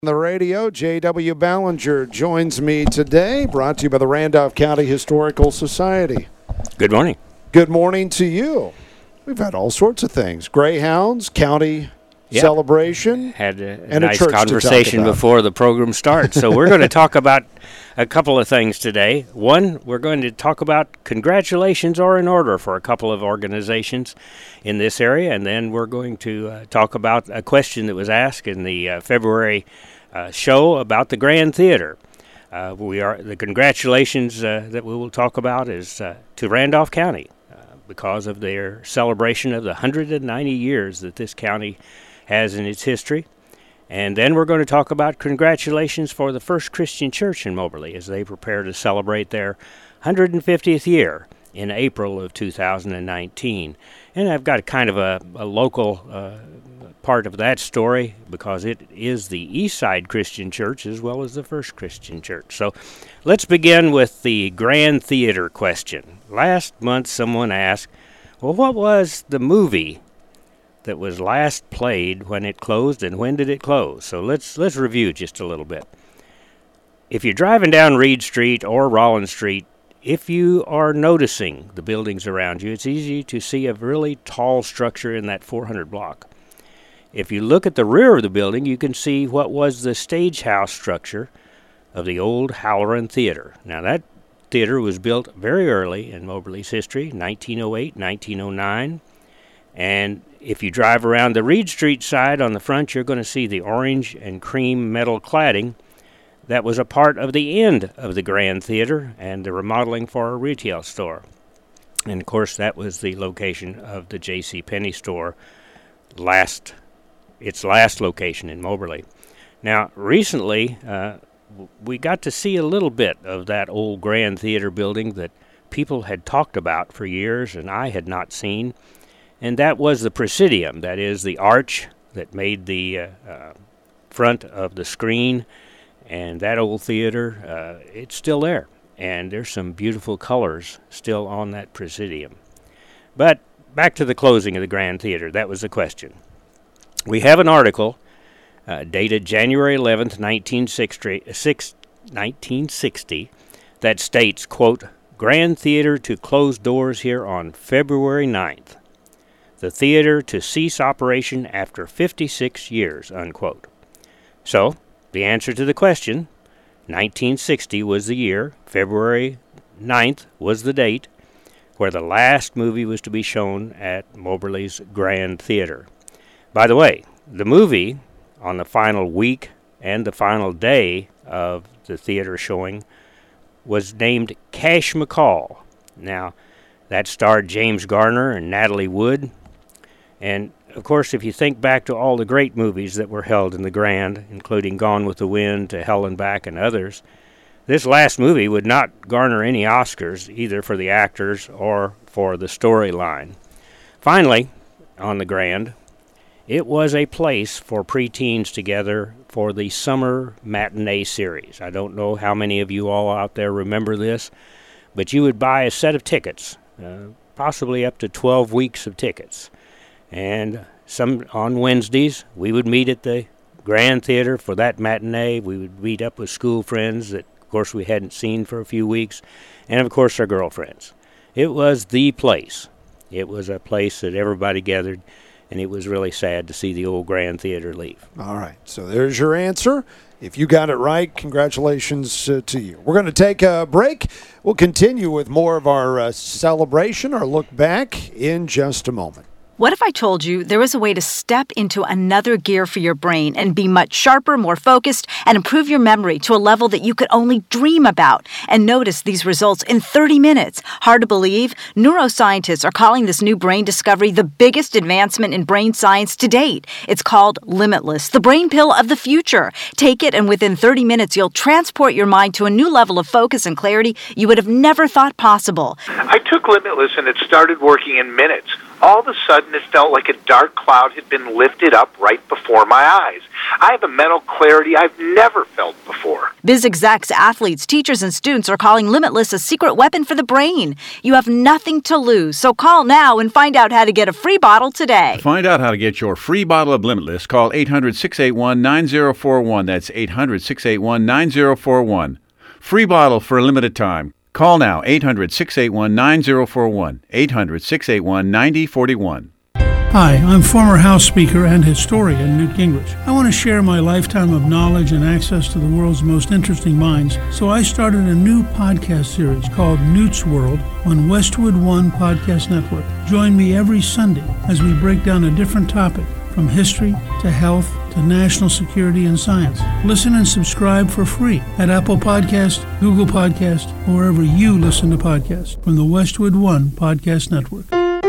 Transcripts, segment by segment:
The radio, J.W. Ballinger joins me today, brought to you by the Randolph County Historical Society. Good morning. Good morning to you. We've had all sorts of things. Greyhounds, county celebration, had and nice a church conversation before the program starts. So we're going to talk about a couple of things today. One, we're going to talk about congratulations are in order for a couple of organizations in this area, and then we're going to talk about a question that was asked in the February show about the Grand Theater. The congratulations that we will talk about is to Randolph County because of their celebration of the 190 years that this county has in its history. And then we're going to talk about congratulations for the First Christian Church in Moberly as they prepare to celebrate their 150th year in April of 2019. And I've got kind of a local part of that story because it is the East Side Christian Church as well as the First Christian Church. So let's begin with the Grand Theater question. Last month someone asked, well, what was the movie that was last played when it closed, and when did it close? So let's review just a little bit. If you're driving down Reed Street or Rollins Street, if you are noticing the buildings around you, it's easy to see a really tall structure in that 400 block. If you look at the rear of the building, you can see what was the stage house structure of the old Halloran Theater. Now, that theater was built very early in Moberly's history, 1908, 1909. And if you drive around the Reed Street side on the front, you're going to see the orange and cream metal cladding. That was a part of the end of the Grand Theater and the remodeling for a retail store. And, of course, that was the location of the J.C. Penney store, its last location in Moberly. Now, recently, we got to see a little bit of that old Grand Theater building that people had talked about for years and I had not seen. And that was the Presidium, that is the arch that made the front of the screen. And that old theater, it's still there. And there's some beautiful colors still on that Presidium. But back to the closing of the Grand Theater, that was the question. We have an article dated January 11th, 1960, that states, quote, Grand Theater to close doors here on February 9th. The theater to cease operation after 56 years, unquote. So, the answer to the question, 1960 was the year, February 9th was the date, where the last movie was to be shown at Moberly's Grand Theater. By the way, the movie, on the final week and the final day of the theater showing, was named Cash McCall. Now, that starred James Garner and Natalie Wood. And, of course, if you think back to all the great movies that were held in the Grand, including Gone with the Wind, To Hell and Back, and others, this last movie would not garner any Oscars, either for the actors or for the storyline. Finally, on the Grand, it was a place for preteens together for the summer matinee series. I don't know how many of you all out there remember this, but you would buy a set of tickets, possibly up to 12 weeks of tickets. And on Wednesdays, we would meet at the Grand Theater for that matinee. We would meet up with school friends that, of course, we hadn't seen for a few weeks, and, of course, our girlfriends. It was the place. It was a place that everybody gathered, and it was really sad to see the old Grand Theater leave. All right, so there's your answer. If you got it right, congratulations to you. We're going to take a break. We'll continue with more of our celebration, our look back, in just a moment. What if I told you there was a way to step into another gear for your brain and be much sharper, more focused, and improve your memory to a level that you could only dream about and notice these results in 30 minutes? Hard to believe? Neuroscientists are calling this new brain discovery the biggest advancement in brain science to date. It's called Limitless, the brain pill of the future. Take it, and within 30 minutes, you'll transport your mind to a new level of focus and clarity you would have never thought possible. I took Limitless, and it started working in minutes. All of a sudden, it felt like a dark cloud had been lifted up right before my eyes. I have a mental clarity I've never felt before. BizExec's athletes, teachers, and students are calling Limitless a secret weapon for the brain. You have nothing to lose, so call now and find out how to get a free bottle today. To find out how to get your free bottle of Limitless, call 800-681-9041. That's 800-681-9041. Free bottle for a limited time. Call now, 800-681-9041, 800-681-9041. Hi, I'm former House Speaker and historian Newt Gingrich. I want to share my lifetime of knowledge and access to the world's most interesting minds, so I started a new podcast series called Newt's World on Westwood One Podcast Network. Join me every Sunday as we break down a different topic, from history to health to national security and science. Listen and subscribe for free at Apple Podcast, Google Podcast, or wherever you listen to podcasts from the Westwood One Podcast Network.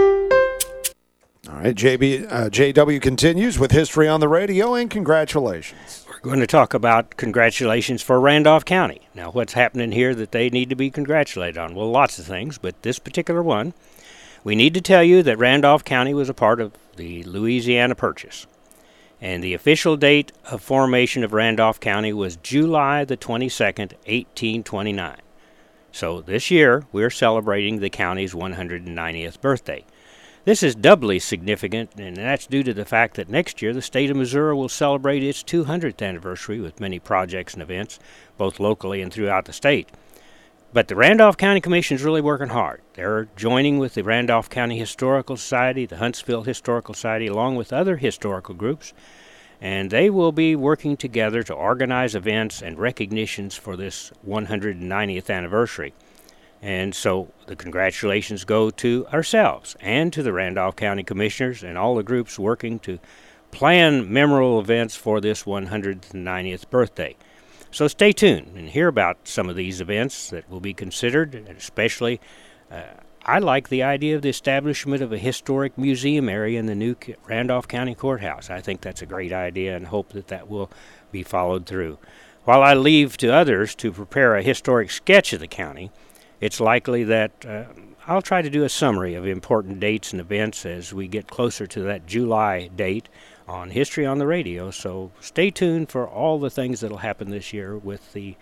All right, JW continues with History on the Radio, and congratulations. We're going to talk about congratulations for Randolph County. Now, what's happening here that they need to be congratulated on? Well, lots of things, but this particular one, we need to tell you that Randolph County was a part of the Louisiana Purchase. And the official date of formation of Randolph County was July the 22nd, 1829. So this year, we're celebrating the county's 190th birthday. This is doubly significant, and that's due to the fact that next year the state of Missouri will celebrate its 200th anniversary with many projects and events, both locally and throughout the state. But the Randolph County Commission is really working hard. They're joining with the Randolph County Historical Society, the Huntsville Historical Society, along with other historical groups, and they will be working together to organize events and recognitions for this 190th anniversary. And so the congratulations go to ourselves and to the Randolph County Commissioners and all the groups working to plan memorable events for this 190th birthday. So stay tuned and hear about some of these events that will be considered, and especially I like the idea of the establishment of a historic museum area in the new Randolph County Courthouse. I think that's a great idea and hope that that will be followed through. While I leave to others to prepare a historic sketch of the county, it's likely that I'll try to do a summary of important dates and events as we get closer to that July date on History on the Radio, so stay tuned for all the things that will happen this year with the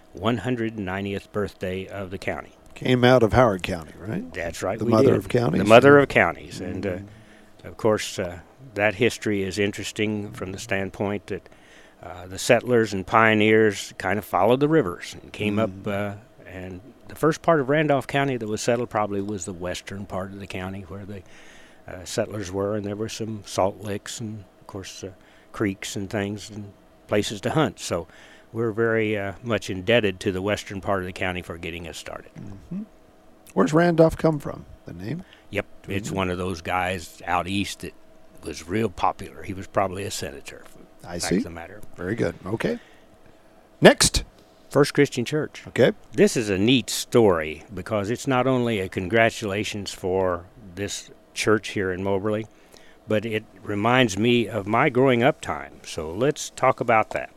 190th birthday of the county. Came out of Howard County, right? That's right. The mother of counties. The mother of counties. Mm-hmm. And, of course, that history is interesting from the standpoint that the settlers and pioneers kind of followed the rivers and came up, and the first part of Randolph County that was settled probably was the western part of the county where the settlers were, and there were some salt licks and, of course, creeks and things and places to hunt. So we're very much indebted to the western part of the county for getting us started. Mm-hmm. Where's Randolph come from, the name? Yep, it's one of those guys out east that was real popular. He was probably a senator. I see. The matter. Very good. Okay. Next. First Christian Church. Okay. This is a neat story because it's not only a congratulations for this church here in Moberly, but it reminds me of my growing up time. So let's talk about that.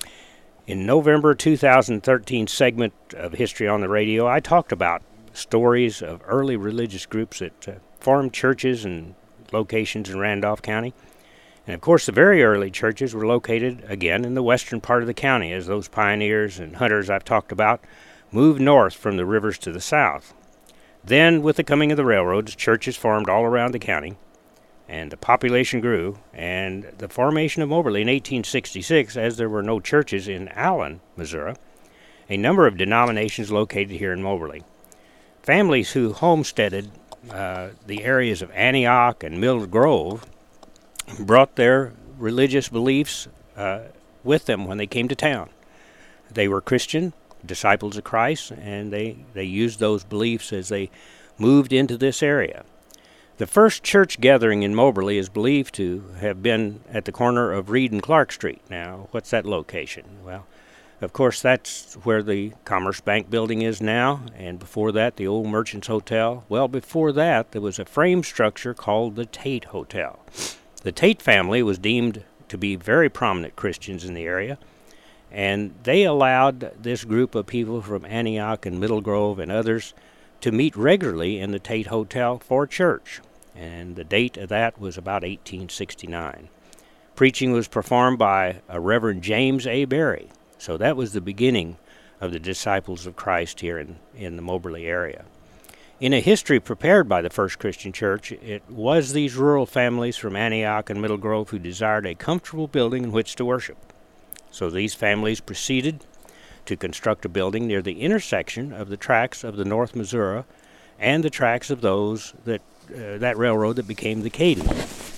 In November 2013 segment of History on the Radio, I talked about stories of early religious groups that formed churches and locations in Randolph County. And of course, the very early churches were located, again, in the western part of the county, as those pioneers and hunters I've talked about moved north from the rivers to the south. Then, with the coming of the railroads, churches formed all around the county, and the population grew, and the formation of Moberly in 1866, as there were no churches in Allen, Missouri, a number of denominations located here in Moberly. Families who homesteaded the areas of Antioch and Mill Grove brought their religious beliefs with them when they came to town. They were Christian, disciples of Christ, and they used those beliefs as they moved into this area. The first church gathering in Moberly is believed to have been at the corner of Reed and Clark Street. Now, what's that location? Well, of course, that's where the Commerce Bank building is now, and before that, the old Merchants Hotel. Well, before that, there was a frame structure called the Tate Hotel. The Tate family was deemed to be very prominent Christians in the area, and they allowed this group of people from Antioch and Middle Grove and others to meet regularly in the Tate Hotel for church. and the date of that was about 1869. Preaching was performed by a Reverend James A. Berry, so that was the beginning of the Disciples of Christ here in the Moberly area. In a history prepared by the First Christian Church, it was these rural families from Antioch and Middle Grove who desired a comfortable building in which to worship. So these families proceeded to construct a building near the intersection of the tracks of the North Missouri and the tracks of those that railroad that became the Caden.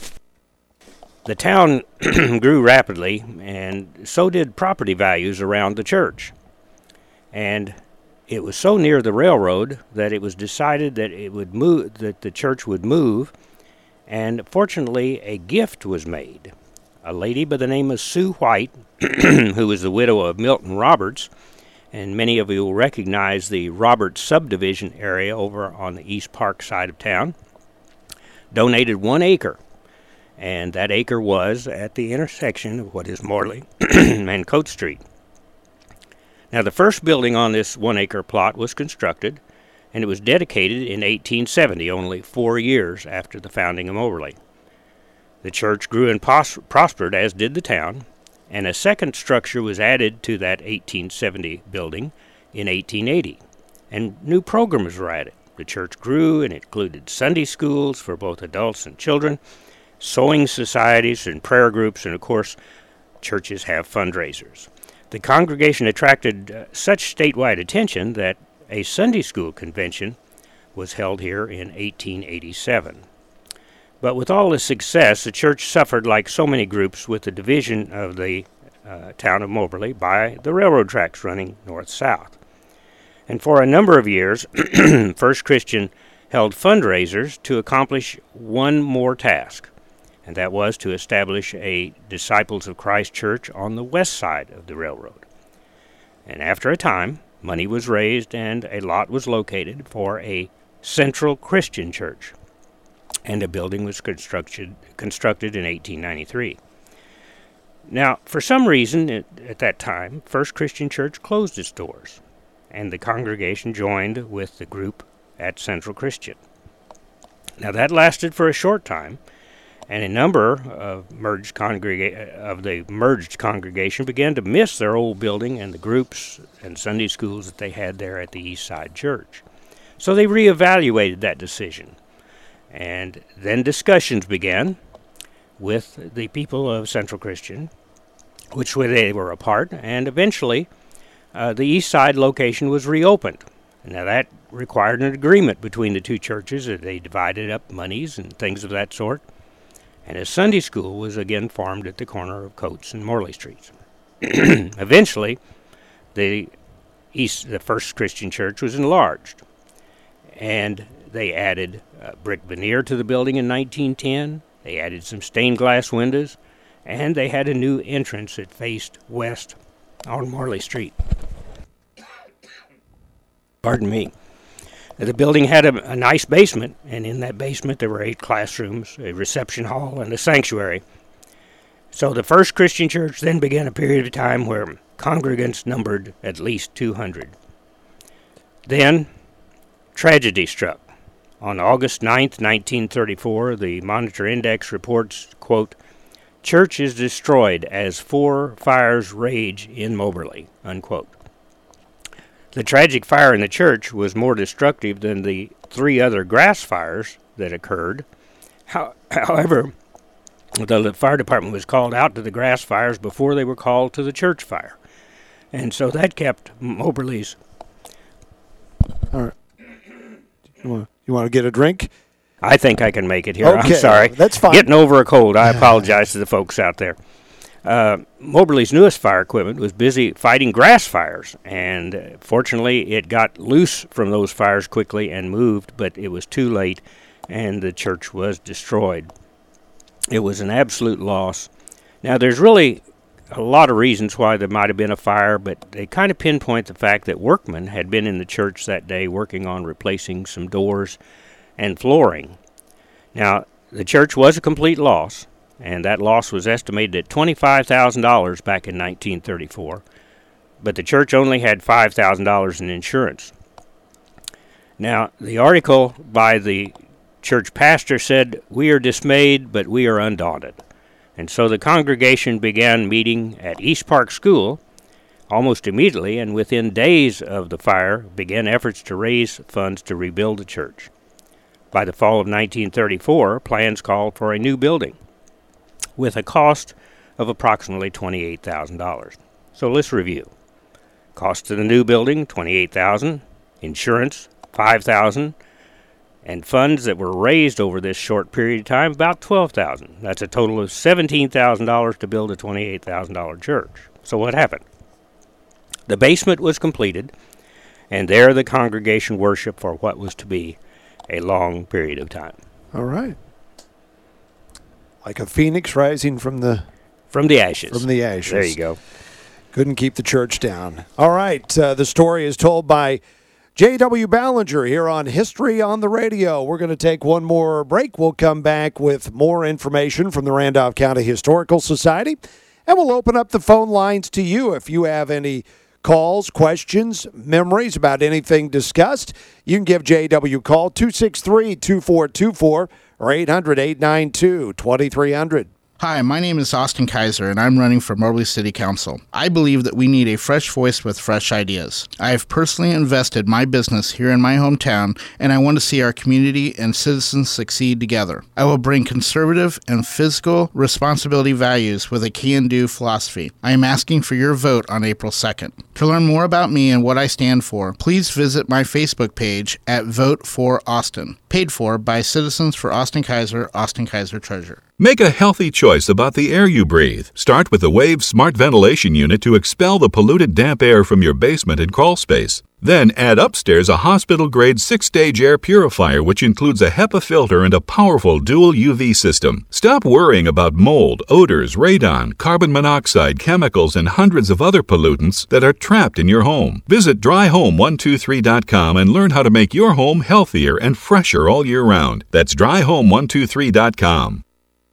The town grew rapidly, and so did property values around the church. And it was so near the railroad that it was decided that that the church would move, and fortunately a gift was made. A lady by the name of Sue White, who was the widow of Milton Roberts, and many of you will recognize the Roberts subdivision area over on the East Park side of town, donated 1 acre. And that acre was at the intersection of what is Morley and Coate Street. Now, the first building on this 1 acre plot was constructed, and it was dedicated in 1870, only 4 years after the founding of Moberly. The church grew and prospered, as did the town, and a second structure was added to that 1870 building in 1880, and new programs were added. The church grew and included Sunday schools for both adults and children, sewing societies and prayer groups, and of course, churches have fundraisers. The congregation attracted such statewide attention that a Sunday school convention was held here in 1887. But with all this success, the church suffered, like so many groups, with the division of the town of Moberly by the railroad tracks running north-south. And for a number of years, First Christian held fundraisers to accomplish one more task, and that was to establish a Disciples of Christ church on the west side of the railroad. And after a time, money was raised and a lot was located for a Central Christian church, and a building was constructed in 1893. Now, for some reason at that time, First Christian Church closed its doors, and the congregation joined with the group at Central Christian. Now, that lasted for a short time, and a number of the merged congregation began to miss their old building and the groups and Sunday schools that they had there at the East Side Church. So they reevaluated that decision, and then discussions began with the people of Central Christian, which they were a part, and eventually the East Side location was reopened. Now that required an agreement between the two churches that they divided up monies and things of that sort. And a Sunday school was again formed at the corner of Coates and Morley Streets. Eventually, the First Christian Church was enlarged, and they added brick veneer to the building in 1910. They added some stained glass windows, and they had a new entrance that faced west on Morley Street. Pardon me. The building had a nice basement, and in that basement there were 8 classrooms, a reception hall, and a sanctuary. So the First Christian Church then began a period of time where congregants numbered at least 200. Then tragedy struck. On August 9th, 1934, the Monitor Index reports, quote, "Church is destroyed as 4 fires rage in Moberly," unquote. The tragic fire in the church was more destructive than the 3 other grass fires that occurred. However, the fire department was called out to the grass fires before they were called to the church fire. And so that kept Moberly's... All right. You want to get a drink? I think I can make it here. Okay, I'm sorry. that's fine. Getting over a cold. I apologize to the folks out there. Moberly's newest fire equipment was busy fighting grass fires, and fortunately it got loose from those fires quickly and moved, but it was too late, and the church was destroyed. It was an absolute loss. Now, there's really a lot of reasons why there might have been a fire, but they kind of pinpoint the fact that workmen had been in the church that day working on replacing some doors and flooring. Now, the church was a complete loss, and that loss was estimated at $25,000 back in 1934, but the church only had $5,000 in insurance. Now, the article by the church pastor said, "We are dismayed, but we are undaunted." And so the congregation began meeting at East Park School almost immediately, and within days of the fire began efforts to raise funds to rebuild the church. By the fall of 1934, plans called for a new building with a cost of approximately $28,000. So let's review. Cost of the new building, $28,000, insurance, $5,000, and funds that were raised over this short period of time, about $12,000. That's a total of $17,000 to build a $28,000 church. So what happened? The basement was completed, and there the congregation worshiped for what was to be a long period of time. All right. Like a phoenix rising from the ashes. From the ashes. There you go. Couldn't keep the church down. All right. The story is told by J.W. Ballinger here on History on the Radio. We're going to take one more break. We'll come back with more information from the Randolph County Historical Society, and we'll open up the phone lines to you if you have any calls, questions, memories about anything discussed. You can give JW a call, 263-2424 or 800-892-2300. Hi, my name is Austin Kaiser, and I'm running for Moberly City Council. I believe that we need a fresh voice with fresh ideas. I have personally invested my business here in my hometown, and I want to see our community and citizens succeed together. I will bring conservative and fiscal responsibility values with a can-do philosophy. I am asking for your vote on April 2nd. To learn more about me and what I stand for, please visit my Facebook page at Vote for Austin, paid for by Citizens for Austin Kaiser Treasurer. Make a healthy choice about the air you breathe. Start with the Wave Smart Ventilation Unit to expel the polluted damp air from your basement and crawl space. Then add upstairs a hospital-grade 6-stage air purifier which includes a HEPA filter and a powerful dual UV system. Stop worrying about mold, odors, radon, carbon monoxide, chemicals, and hundreds of other pollutants that are trapped in your home. Visit dryhome123.com and learn how to make your home healthier and fresher all year round. That's dryhome123.com.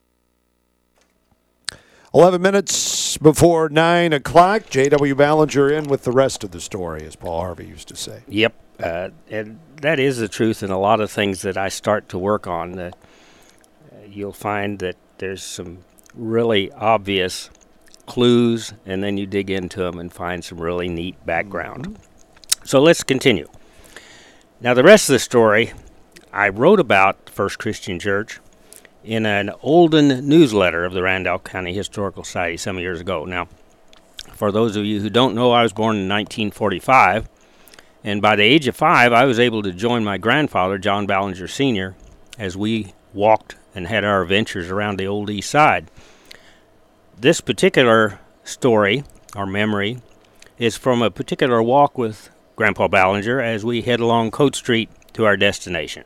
11 minutes before 9 o'clock. J.W. Ballinger in with the rest of the story, as Paul Harvey used to say. Yep, and that is the truth in a lot of things that I start to work on. You'll find that there's some really obvious clues, and then you dig into them and find some really neat background. Mm-hmm. So let's continue. Now, the rest of the story, I wrote about First Christian Church in an Olden newsletter of the Randolph County Historical Society some years ago. Now, for those of you who don't know, I was born in 1945, and by the age of 5, I was able to join my grandfather, John Ballinger Sr., as we walked and had our adventures around the old east side. This particular story, or memory, is from a particular walk with Grandpa Ballinger as we head along Coat Street to our destination.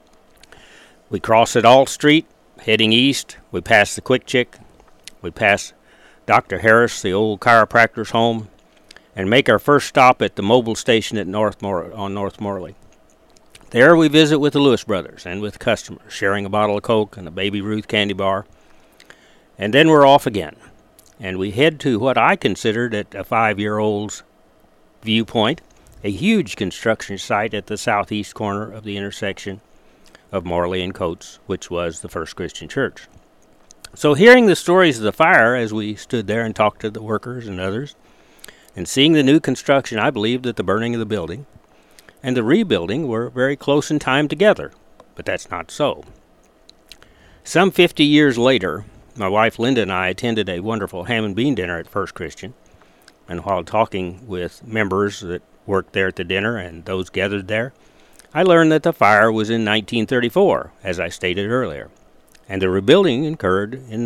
We cross at Alt Street, heading east. We pass the Quick Chick. We pass Dr. Harris, the old chiropractor's home, and make our first stop at the mobile station at North Morley. There we visit with the Lewis brothers and with customers, sharing a bottle of Coke and a Baby Ruth candy bar. And then we're off again, and we head to what I considered at a 5-year-old's viewpoint, a huge construction site at the southeast corner of the intersection of Morley and Coates, which was the First Christian Church. So hearing the stories of the fire as we stood there and talked to the workers and others, and seeing the new construction, I believed that the burning of the building and the rebuilding were very close in time together, but that's not so. Some 50 years later, my wife Linda and I attended a wonderful ham and bean dinner at First Christian, and while talking with members that worked there at the dinner and those gathered there, I learned that the fire was in 1934, as I stated earlier, and the rebuilding occurred in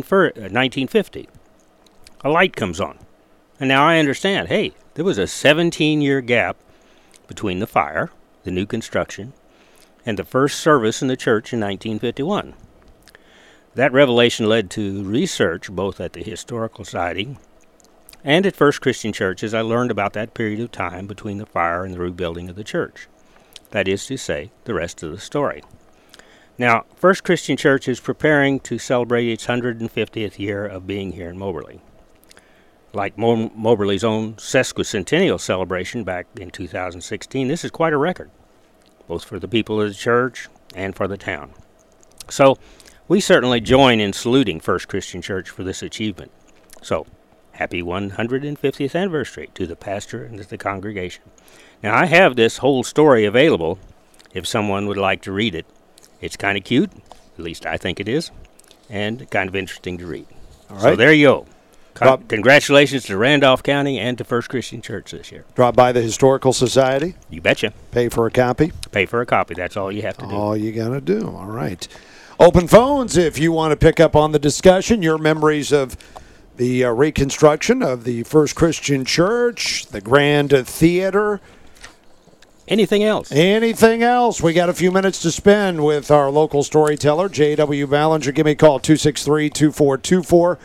1950. A light comes on, and now I understand, hey, there was a 17-year gap between the fire, the new construction, and the first service in the church in 1951. That revelation led to research both at the Historical Society and at First Christian Church as I learned about that period of time between the fire and the rebuilding of the church. That is to say, the rest of the story. Now, First Christian Church is preparing to celebrate its 150th year of being here in Moberly. Like Moberly's own sesquicentennial celebration back in 2016, this is quite a record, both for the people of the church and for the town. So we certainly join in saluting First Christian Church for this achievement. So, happy 150th anniversary to the pastor and to the congregation. Now, I have this whole story available if someone would like to read it. It's kind of cute, at least I think it is, and kind of interesting to read. All right. So there you go. Congratulations to Randolph County and to First Christian Church this year. Drop by the Historical Society. You betcha. Pay for a copy. Pay for a copy. That's all you have to do. All you got to do. All right. Open phones if you want to pick up on the discussion, your memories of the reconstruction of the First Christian Church, the Grand Theater. Anything else? Anything else? We got a few minutes to spend with our local storyteller, J.W. Ballinger. Give me a call, 263-2424 or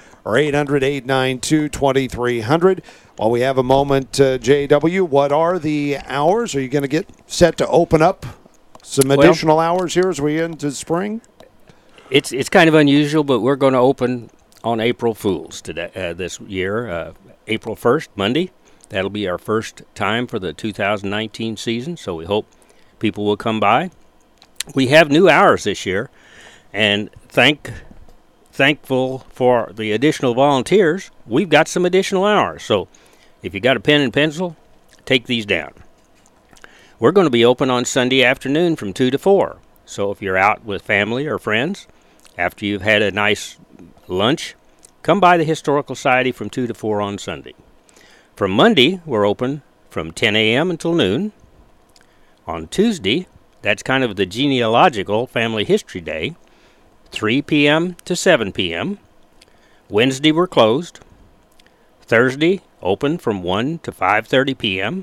800-892-2300. While we have a moment, J.W., what are the hours? Are you going to get set to open up some additional hours here as we get into spring? It's kind of unusual, but we're going to open on April Fools today, this year, April 1st, Monday. That'll be our first time for the 2019 season, so we hope people will come by. We have new hours this year, and thankful for the additional volunteers, we've got some additional hours. So if you got a pen and pencil, take these down. We're going to be open on Sunday afternoon from 2 to 4. So if you're out with family or friends, after you've had a nice lunch, come by the Historical Society from 2 to 4 on Sunday. From Monday, we're open from 10 a.m. until noon. On Tuesday, that's kind of the genealogical family history day, 3 p.m. to 7 p.m. Wednesday, we're closed. Thursday, open from 1 to 5:30 p.m.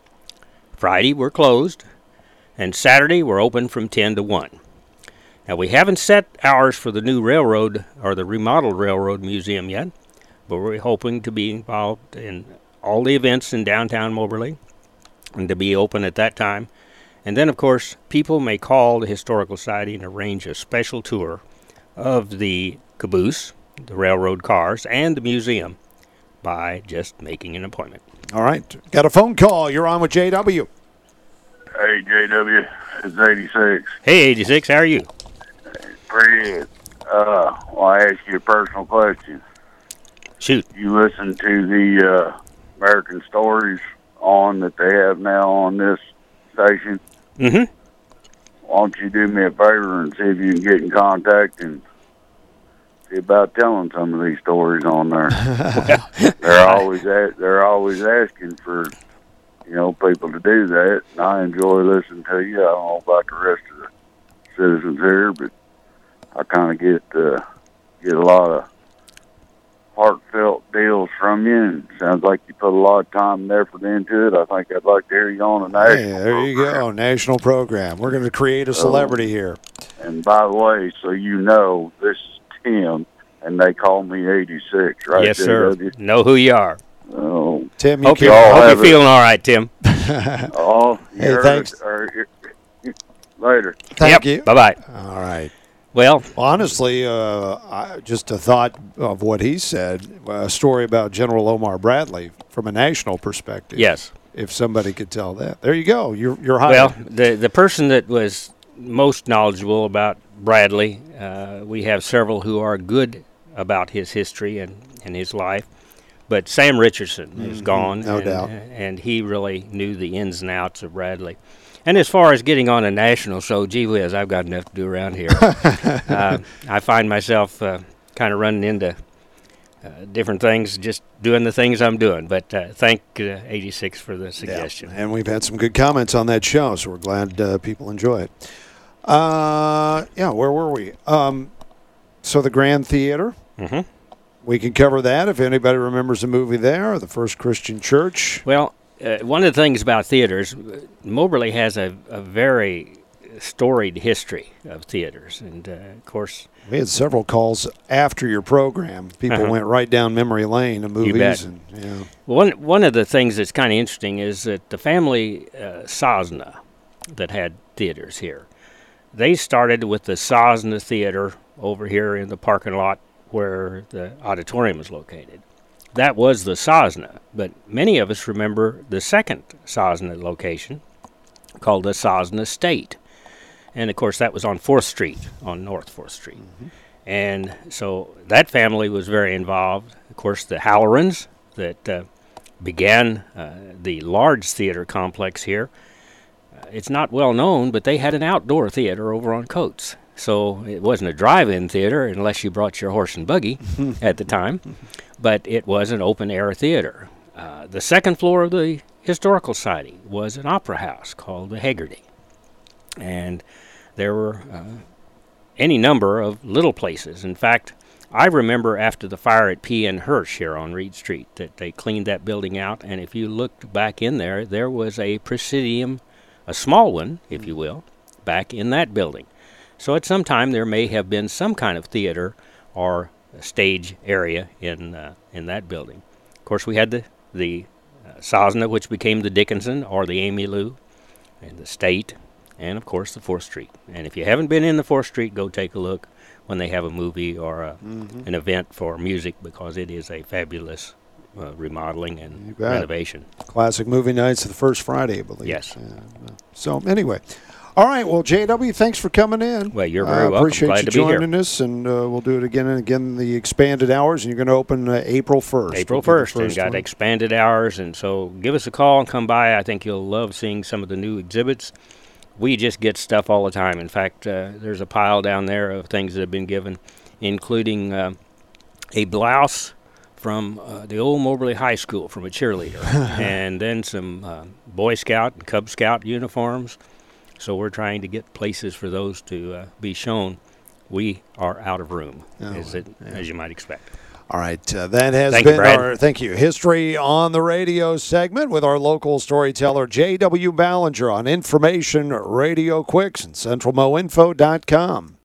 Friday, we're closed. And Saturday, we're open from 10 to 1. Now, we haven't set hours for the new railroad or the remodeled railroad museum yet, but we're hoping to be involved in all the events in downtown Moberly and to be open at that time. And then, of course, people may call the Historical Society and arrange a special tour of the caboose, the railroad cars, and the museum by just making an appointment. All right. Got a phone call. You're on with JW. Hey, JW. It's 86. Hey, 86. How are you? Pretty good. Well, I ask you a personal question. Shoot. You listen to the American Stories on that they have now on this station? Mm-hmm. Why don't you do me a favor and see if you can get in contact and see about telling some of these stories on there. They're always asking for, people to do that, and I enjoy listening to you. I don't know about the rest of the citizens here, but I kind of get a lot of heartfelt deals from you, and sounds like you put a lot of time and effort into it. I think I'd like to hear you on a national there you go, national program. We're going to create a celebrity here. And by the way, so you know, this is Tim, and they call me 86, right? Yes, sir. Know who you are. Oh, Tim, hope you're feeling all right, Tim. Oh, hey, thanks. Later. Thank you. Bye-bye. All right. Well, honestly, just a thought of what he said, a story about General Omar Bradley from a national perspective. Yes. If somebody could tell that. There you go. You're hired. Well, the person that was most knowledgeable about Bradley, we have several who are good about his history and his life, but Sam Richardson is gone. No doubt. And he really knew the ins and outs of Bradley. And as far as getting on a national show, gee whiz, I've got enough to do around here. I find myself kind of running into different things, just doing the things I'm doing. But thank 86 for the suggestion. Yeah. And we've had some good comments on that show, so we're glad people enjoy it. Where were we? So the Grand Theater. Mm-hmm. We can cover that if anybody remembers the movie there, or the First Christian Church. Well, one of the things about theaters, Moberly has a very storied history of theaters. And, of course, we had several calls after your program. People went right down memory lane of movies. You bet. And, yeah. One of the things that's kind of interesting is that the family Sosna that had theaters here, they started with the Sosna Theater over here in the parking lot where the auditorium is located. That was the Sosna, but many of us remember the second Sosna location called the Sosna State. And, of course, that was on 4th Street, on North 4th Street. And so that family was very involved. Of course, the Hallorans that began the large theater complex here. It's not well known, but they had an outdoor theater over on Coates. So it wasn't a drive-in theater unless you brought your horse and buggy at the time, but it was an open-air theater. The second floor of the Historical Society was an opera house called the Haggerty. And there were any number of little places. In fact, I remember after the fire at P.N. Hirsch here on Reed Street that they cleaned that building out, and if you looked back in there, there was a Presidium, a small one, if you will, back in that building. So at some time there may have been some kind of theater or stage area in that building. Of course, we had the Sosna, which became the Dickinson or the Amy Lou, and the State, and of course the 4th Street. And if you haven't been in the 4th Street, go take a look when they have a movie or an event for music, because it is a fabulous remodeling and renovation. Classic movie nights the first Friday, I believe. Yes. So anyway, all right. Well, JW, thanks for coming in. Well, you're very welcome. Appreciate Glad you to be here. joining us, and we'll do it again and again. The expanded hours, and you're going to open April 1st. April 1st, and got expanded hours, and so give us a call and come by. I think you'll love seeing some of the new exhibits. We just get stuff all the time. In fact, there's a pile down there of things that have been given, including a blouse from the old Moberly High School from a cheerleader, and then some Boy Scout and Cub Scout uniforms. So we're trying to get places for those to be shown. We are out of room, as you might expect. All right, that has been our History on the Radio segment with our local storyteller, J.W. Ballinger, on Information Radio Quicks and CentralMoInfo.com.